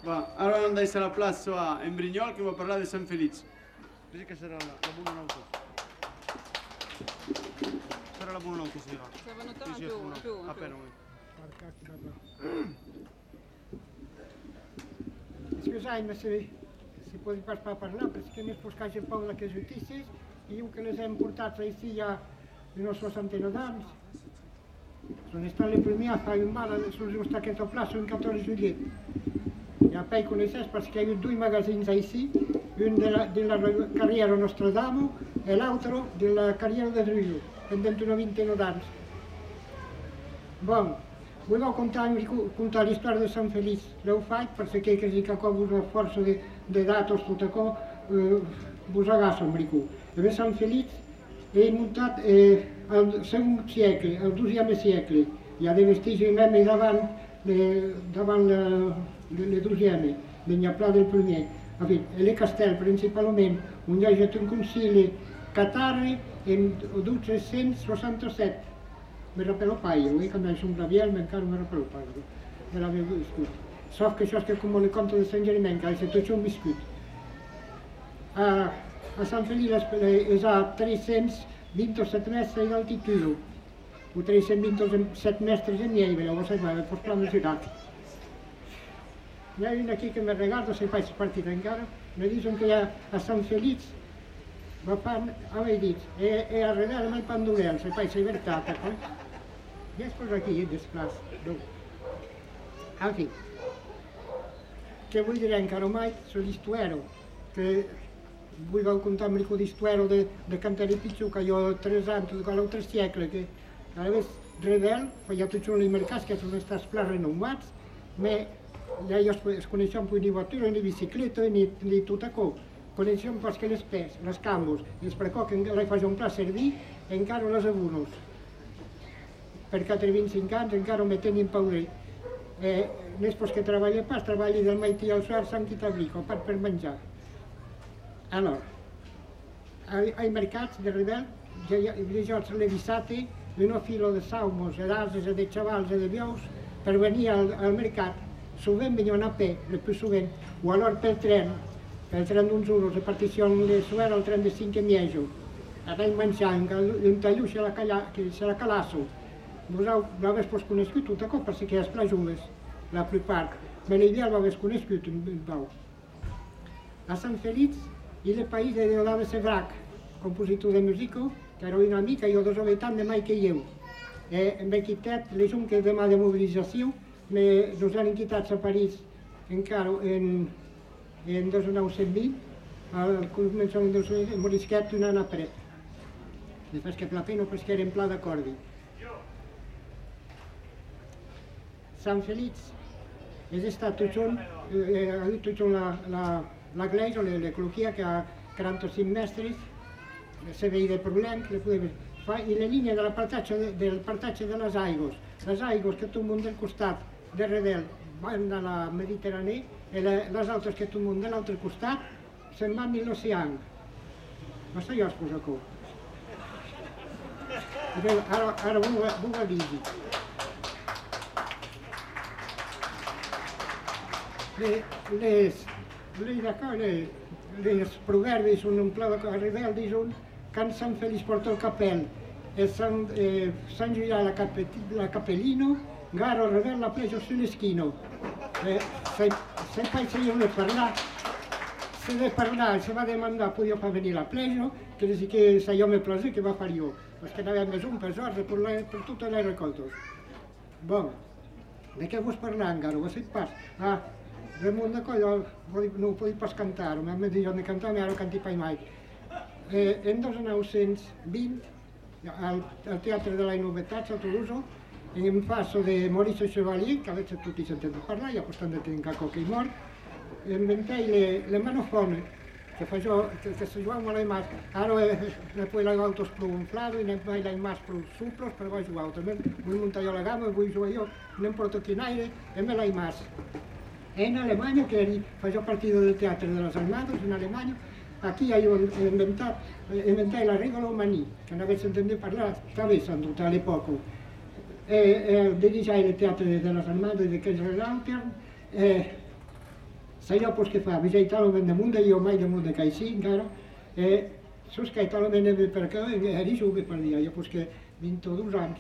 Va, ara vam deixar la plaça en Brinyol, que va parlar de Sant Feliç. Crec que serà la 1-9. Serà la 1-9 che si va. Sei venuto in più. Appena voi. Scusate, si può pas parlar, perquè n'és pues que hagi pau d'aquestes notícies i diu que les hem portat així ja d'uns 60 d'anys. Són estat le primer fa un mal sul giusto aquesta plaça un 14 de juillet. Ja poi coneixes perquè hi ha due magazzini així, un della carriera Nostradamo e l'altro della carriera de Trujillo, pendente una 20 d'anys. Bon, voleu contar la història de Sant Feliç. L'heu fet perquè que si que vos a força de datos tot això vos agafa un bricó. A més, Sant Feliç è muntat al segon segle, al XII segle. Hi ha de vestigi même davant le XII, de Pla del primer. En fi, el castell principalment, on hi ha un concili catarri en 1267. Me rappello paio, que me sembra bien, encara me rappello paio, me l'avevo viscut. So che això és com el conte de Sant Germain, que és tot un viscut. A Sant Feliç és a 327 metres d'altitud, o 327 metres en nivell, llavors és la postplan de ciutat. Hi ha un aquí que me regarda, si faig partit encara, me diuen que a Sant Feliç va fan, avei dit, e arredare mai pandolel, se faig libertat, i després aquí hi desplaç. En fi, què vull dir encara mai sobre l'istuero, que vull contar un mico d'istuero de Canteri Pitxu, que jo 3 anys, de l'altre segle, que a vegades rebel, feia tots els mercats que són estats plats renomats, ma ja es coneixen ni voitura, ni bicicleta, ni tot això. Coneixem perquè les pes, les cambos, i és per això que la faig un pla servir, encara les abunos. Per 4-25 anys encara me tenen paure. Després que treballa pas, treballi del matí al soir sense quitar brico, a part per menjar. Allora, ai mercats de rebel, jo le dissate, un filo de salmos, d'ases, de xavals, de bious, per venir al mercat. Sovint venien a peu, el più sovint, o allora pel tren d'uns euros, repartizione le suore al tren de 5 mieso. Ara in menjant, un talluix que se la calasso. Vosaltres l'haveu conegut tot això, perquè les plajugues, la plupart. Me l'idea l'haveu conegut, a Sant Feliç i el país de Deodà Sevrac, compositor de música, que era una mica, jo dos habitant de mai que hi heu. M'he quitat les unques de mà de mobilització, nos han quitat a París encara en 1920, al començament del seu morisquet un any après. Després que pla pena, perquè era en pla d'acordi. Sant Feliç és estat tot l'església, l'ecologia, que ha 45 mestres, se veia de problema, i la línia del partatge de les aigües que tot el món del costat de Redel van a la Mediterrània i les altres que tot el món de l'altre costat se'n van a l'oceà. No sé jo espòs això. Ara vull a dir. Les proverbis són un pla de Redel, diuen que Sant Feliç porta el capel, Sant Julià la capellino, Garo Redel la plejo sull'eschino. Se poi se io ne parlar, se va a demandar, poi io fa venire la plejo, che se io mi piace, che va a fare io, perché ne aveva bisogno per sorte, per tutte le raccolte. Bon, de què vos parlant, Garo? Vos sei pas? Ramon de Coll, no ho podia pas cantar, m'han dit de cantar, ma ara canti mai. En 1920, al Teatre de la Novetats a Toulouse, en passo de Maurice Chevalier, que avete tutti sentito parlare, ja postant de tenir que hi mort, inventai le manofone, que se jugava a l'aimat. Ara ne puoi legare autos prou inflado, ne puoi legare mas prou suplos, però vull jugar. També vull muntar jo la gamma, vull jugar jo, no em porto quinaire, e me l'hai mas. En Alemanya, que faig partido del Teatre de les Armades, en Alemanya, aquí he inventat la rigolomaní, que no avete sentito parlare, estava endut a l'època. Dirigeai el Teatre de les Armades de Kaiserslautern, S'allò pues, que fa, veig talament damunt, jo mai damunt de caixí encara, sos que talament per què, era jove per dir, jo pues que 22 anys,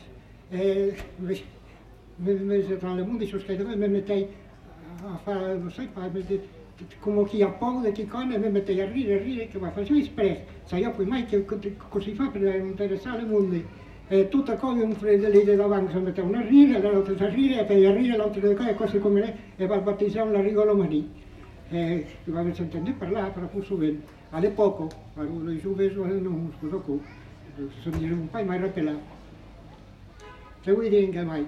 més damunt, i sos que me metei a fa, no sé, com que hi ha por de que cosa, me metei a rire, que va fer això després, s'allò pues mai que si fa per interessar el món. Tutta cosa un freddo lì davanti si metteva a rire, l'altro a rire, e poi a rire, l'altro di cose come lei, e va a battezzare la Rigolomani. Aveva sentito parlare, però fu sovente. Alle poco, i giovani non scuso qui, sono di un paio mai rappelato. Che vuoi dire che mai?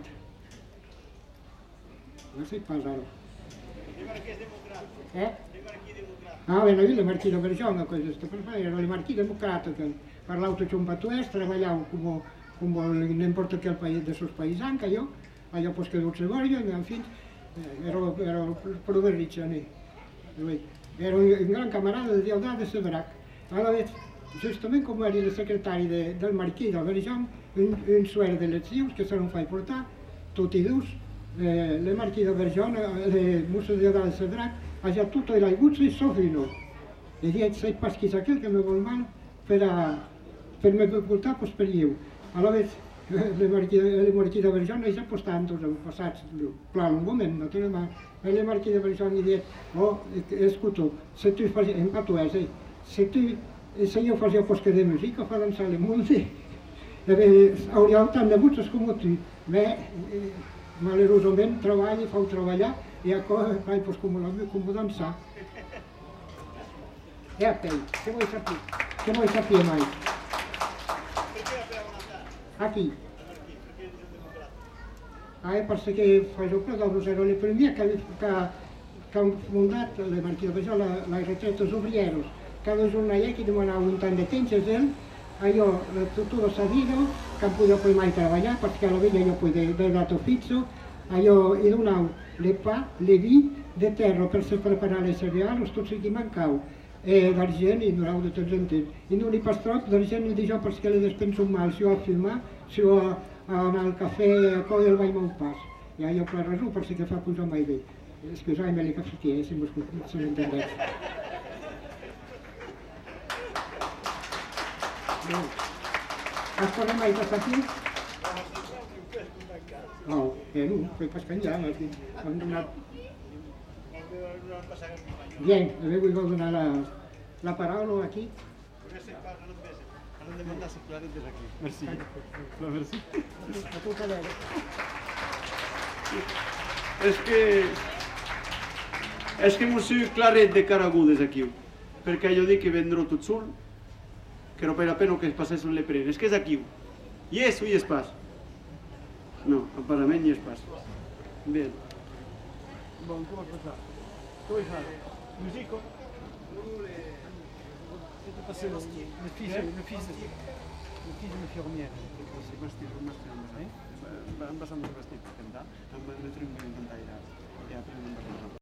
Non si parla. Le Marchese Democratico. Le Marchese Democratico. Ah, bene, io le Marchese Vergione, questo per fare, erano le Marchese Democratiche. Parlavo con un patuès, treballavo come in n'importa quel paese de sus paesans que jo, allò pues que dulce voglio, en fin, ero prou ricciani. Era un gran camarada de Diodà de Sebrac. Allora, justament com era el secretari del marquí del Verjón, un suert d'eleccions que se non fai portar, tot i dus, le marquí del Verjón, le musse de Diodà de Sebrac, ha già tutto e l'aiguzzo e sofino. E diet, sai pas chi sa quel que me vol mal per me portar pues, per io. Allora, le marchí de Verjón ja postant passats, clar, un moment, no tenen mal. Le marchí de Verjón i diet, escuto, se tu fas, en patuès, se io fasia pues que de música, fa dansar le mundi, hauria tant de butxes com tu. Bé, malerosament treballi, fau treballar, i fai pues com dansar. E a pell, che vuoi sapere mai? Aquí. Perché faig dopo ero le prime che han fundat le Marquí de Verjón, les retrates obrieros. Cada jornaler que demanava un tant de temps és ell, allò, tutto lo sabido, que non podia mai treballar, perquè a la vella jo podia de dato fixo, allò, i donau le pa, le vi, de terra per se preparar les cereals, tot el que mancau. D'argent i donau de tots en temps. I no n'hi pas trop, d'argent i jo perquè le despenso mal, si ho a filmar, si ho a anar al cafè, a coi el vaig molt pas. I allò per resum, per si que fa posar mai bé. Scusate, le caffettiere, se non intendete. Has tornat mai passat aquí? No, no, puoi pas canviare, han donat... Bien, le vull donar la paraula aquí. Han de mandar les claretes aquí. Merci. Merci. A tu que veure. És que mos siu claret de caragudes aquí, perquè jo dic que vendrò tot sol, que no per la pena que es passés un lepren. És que és aquí. I és o hi és pas? No, apparentment hi és pas. Bé. Bon, com has passat? Com hi fas? Musico? Le fils de l'infirmière. C'est vestit, em vas amb el vestit per cantar, em van mettre un cantar i après em vas